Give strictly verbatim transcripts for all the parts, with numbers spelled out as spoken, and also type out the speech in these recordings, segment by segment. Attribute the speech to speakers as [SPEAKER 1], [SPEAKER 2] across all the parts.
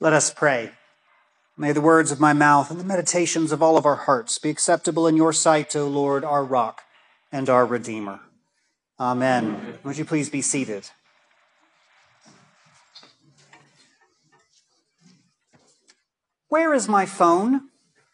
[SPEAKER 1] Let us pray. May the words of my mouth and the meditations of all of our hearts be acceptable in your sight, O Lord, our rock and our Redeemer. Amen. Would you please be seated? Where is my phone?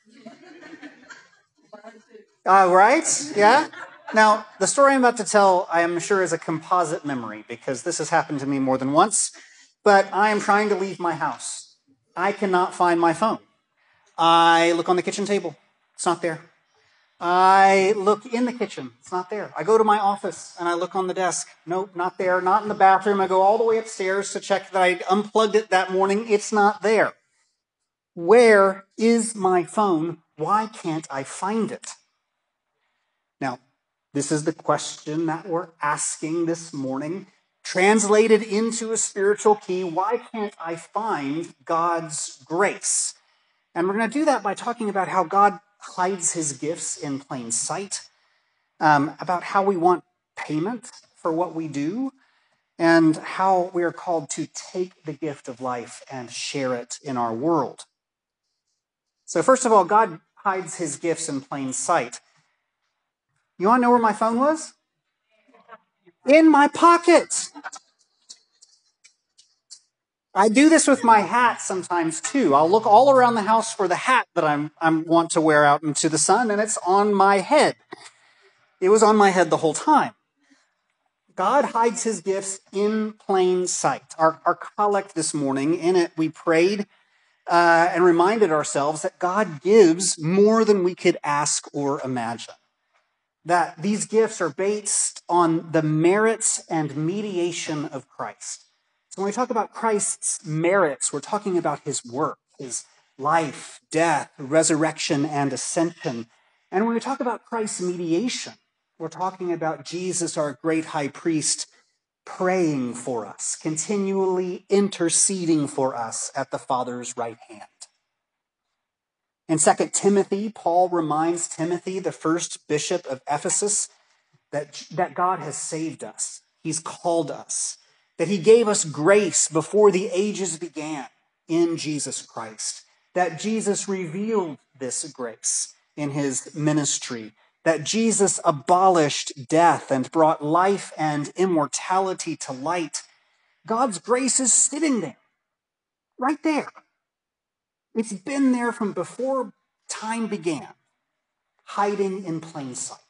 [SPEAKER 1] Uh, right? Yeah? Now, the story I'm about to tell, I am sure, is a composite memory because this has happened to me more than once, but I am trying to leave my house. I cannot find my phone. I look on the kitchen table. It's not there. I look in the kitchen. It's not there. I go to my office and I look on the desk. Nope, not there. Not in the bathroom. I go all the way upstairs to check that I unplugged it that morning. It's not there. Where is my phone? Why can't I find it? Now, this is the question that we're asking this morning, translated into a spiritual key. Why can't I find God's grace? And we're going to do that by talking about how God hides his gifts in plain sight, um, about how we want payment for what we do, and how we are called to take the gift of life and share it in our world. So first of all, God hides his gifts in plain sight. You want to know where my phone was? In my pocket. I do this with my hat sometimes too. I'll look all around the house for the hat that I'm, I want to wear out into the sun, and it's on my head. It was on my head the whole time. God hides his gifts in plain sight. Our, our collect this morning, in it we prayed uh, and reminded ourselves that God gives more than we could ask or imagine. That these gifts are based on the merits and mediation of Christ. So when we talk about Christ's merits, we're talking about his work, his life, death, resurrection, and ascension. And when we talk about Christ's mediation, we're talking about Jesus, our great high priest, praying for us, continually interceding for us at the Father's right hand. In Second Timothy, Paul reminds Timothy, the first bishop of Ephesus, that, that God has saved us. He's called us. That he gave us grace before the ages began in Jesus Christ. That Jesus revealed this grace in his ministry. That Jesus abolished death and brought life and immortality to light. God's grace is sitting there, right there. It's been there from before time began, hiding in plain sight.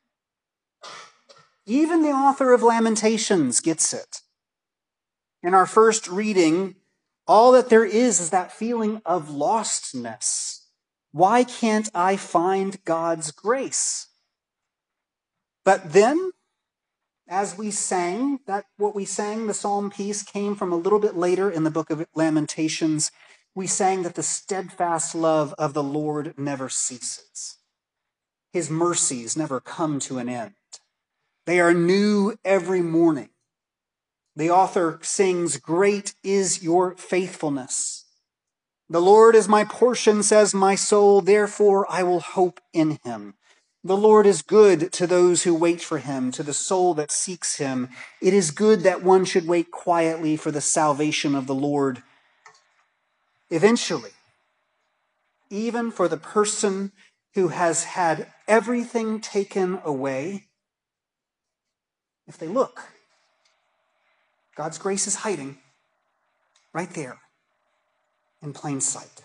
[SPEAKER 1] Even the author of Lamentations gets it. In our first reading, all that there is is that feeling of lostness. Why can't I find God's grace? But then, as we sang, that what we sang, the psalm piece, came from a little bit later in the book of Lamentations. We sang that the steadfast love of the Lord never ceases. His mercies never come to an end. They are new every morning. The author sings, "Great is your faithfulness. The Lord is my portion, says my soul, therefore I will hope in him. The Lord is good to those who wait for him, to the soul that seeks him. It is good that one should wait quietly for the salvation of the Lord." Eventually, even for the person who has had everything taken away, if they look, God's grace is hiding right there in plain sight.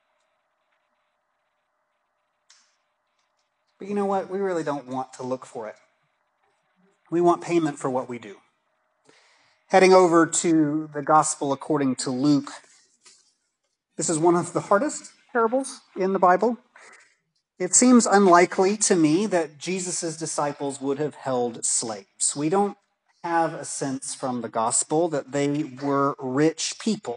[SPEAKER 1] But you know what? We really don't want to look for it. We want payment for what we do. Heading over to the Gospel according to Luke. This is one of the hardest parables in the Bible. It seems unlikely to me that Jesus' disciples would have held slaves. We don't have a sense from the Gospel that they were rich people.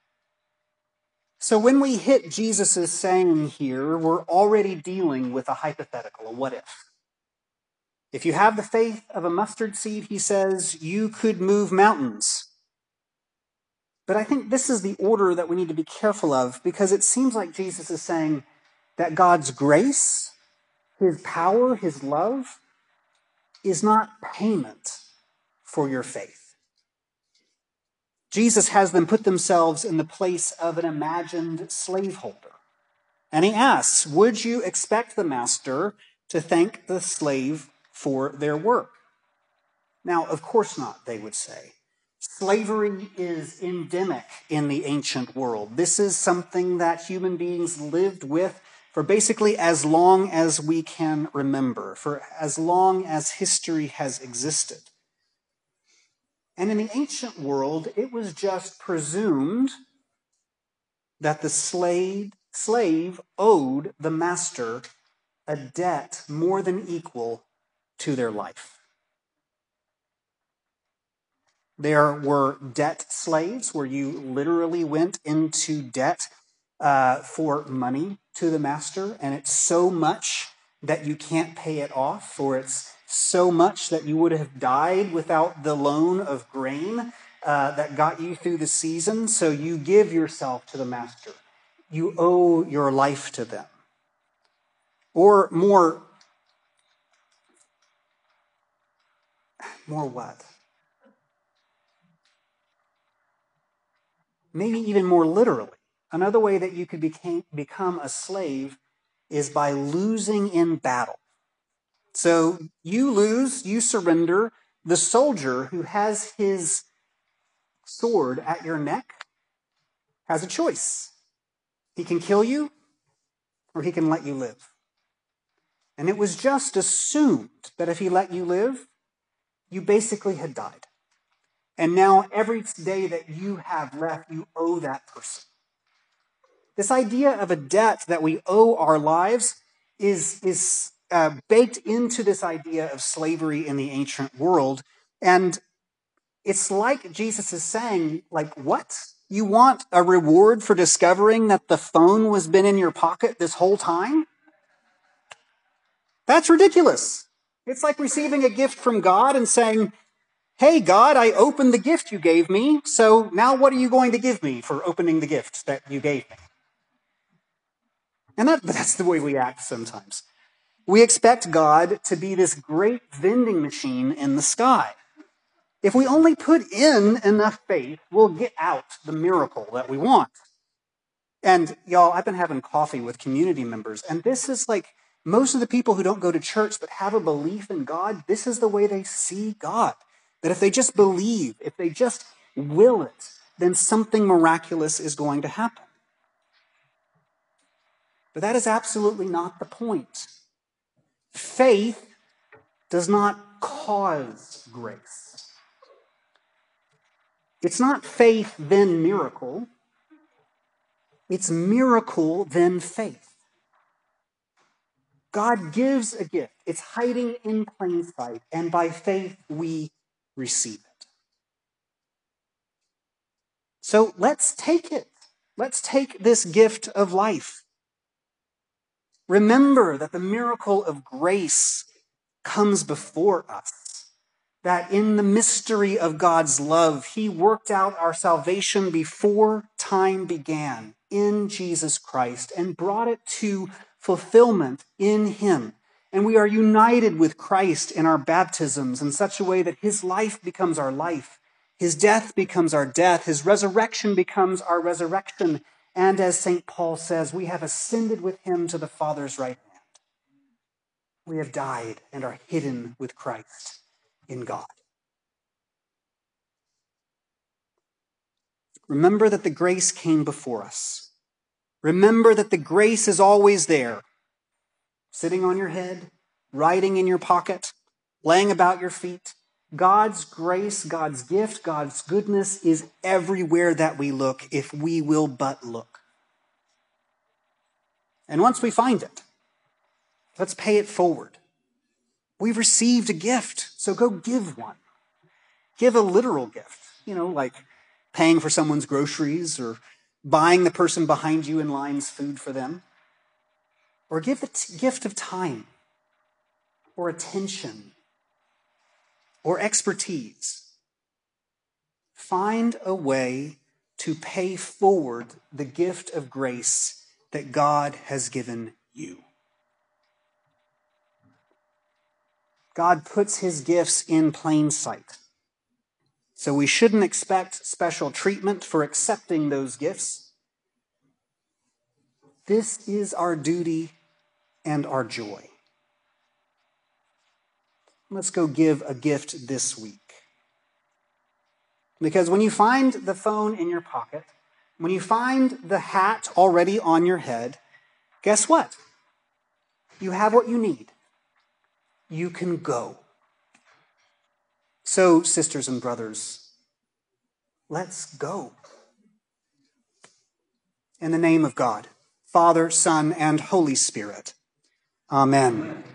[SPEAKER 1] So when we hit Jesus' saying here, we're already dealing with a hypothetical, a what if. If you have the faith of a mustard seed, he says, you could move mountains. But I think this is the order that we need to be careful of, because it seems like Jesus is saying that God's grace, his power, his love, is not payment for your faith. Jesus has them put themselves in the place of an imagined slaveholder. And he asks, would you expect the master to thank the slave for their work? Now, of course not, they would say. Slavery is endemic in the ancient world. This is something that human beings lived with for basically as long as we can remember, for as long as history has existed. And in the ancient world, it was just presumed that the slave, slave owed the master a debt more than equal to their life. There were debt slaves where you literally went into debt uh, for money to the master, and it's so much that you can't pay it off, or it's so much that you would have died without the loan of grain uh, that got you through the season, so you give yourself to the master. You owe your life to them. Or more, more what? Maybe even more literally. Another way that you could became, become a slave is by losing in battle. So you lose, you surrender. The soldier who has his sword at your neck has a choice. He can kill you, or he can let you live. And it was just assumed that if he let you live, you basically had died. And now every day that you have left, you owe that person. This idea of a debt that we owe our lives is, is uh, baked into this idea of slavery in the ancient world. And it's like Jesus is saying, like, what? You want a reward for discovering that the phone was been in your pocket this whole time? That's ridiculous. It's like receiving a gift from God and saying, hey, God, I opened the gift you gave me, so now what are you going to give me for opening the gift that you gave me? And that, that's the way we act sometimes. We expect God to be this great vending machine in the sky. If we only put in enough faith, we'll get out the miracle that we want. And y'all, I've been having coffee with community members, and this is like most of the people who don't go to church but have a belief in God, this is the way they see God. That if they just believe, if they just will it, then something miraculous is going to happen. But that is absolutely not the point. Faith does not cause grace. It's not faith, then miracle. It's miracle, then faith. God gives a gift. It's hiding in plain sight, and by faith we receive it. So let's take it. Let's take this gift of life. Remember that the miracle of grace comes before us. That in the mystery of God's love, he worked out our salvation before time began in Jesus Christ and brought it to fulfillment in him. And we are united with Christ in our baptisms in such a way that his life becomes our life, his death becomes our death, his resurrection becomes our resurrection. And as Saint Paul says, we have ascended with him to the Father's right hand. We have died and are hidden with Christ in God. Remember that the grace came before us. Remember that the grace is always there, sitting on your head, riding in your pocket, laying about your feet. God's grace, God's gift, God's goodness is everywhere that we look if we will but look. And once we find it, let's pay it forward. We've received a gift, so go give one. Give a literal gift, you know, like paying for someone's groceries or buying the person behind you in line's food for them. Or give the t- gift of time or attention or expertise. Find a way to pay forward the gift of grace that God has given you. God puts his gifts in plain sight. So we shouldn't expect special treatment for accepting those gifts. This is our duty and our joy. Let's go give a gift this week. Because when you find the phone in your pocket, when you find the hat already on your head, guess what? You have what you need. You can go. So, sisters and brothers, let's go. In the name of God, Father, Son, and Holy Spirit. Amen.